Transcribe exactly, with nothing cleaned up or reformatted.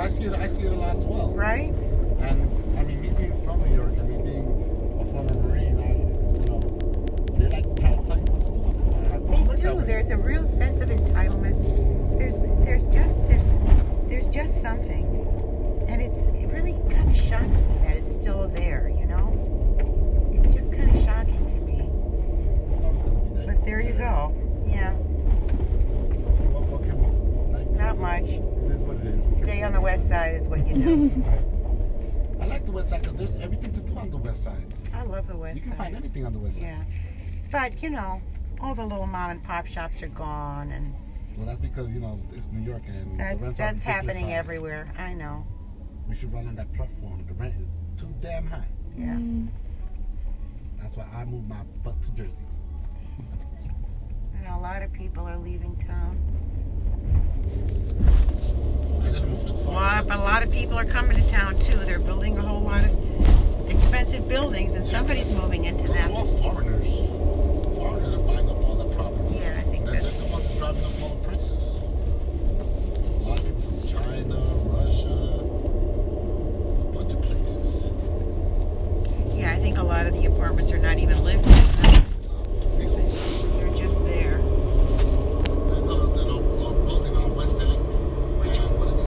I see it. I see it a lot as well. Right? And I mean, me being from New York, I mean, being a former Marine, I, you know, they're like trying to tell you what to do. They do. There's a real sense of entitlement. There's, there's just, there's, there's just something, and it's, it really kind of shocks me that it's still there. You know, it's just kind of shocking to me. But there you go. Yeah. What, what can we, like, Not much. It is what it is. Stay on the west side is what you do. I like the west side because there's everything to do on the west side. I love the west You can side. find anything on the west side. Yeah. But, you know, all the little mom and pop shops are gone, and Well, that's because, you know, it's New York and that's the rents that's are happening high. everywhere. I know. We should run on that platform. The rent is too damn high. Yeah. Mm. That's why I moved my butt to Jersey. And a lot of people are leaving town. I didn't move too far. Well, but a lot of people are coming to town too. They're building a whole lot of expensive buildings, and somebody's moving into them. All foreigners. Foreigners are buying up all the property. Yeah, I think They're that's. the ones driving up all the prices.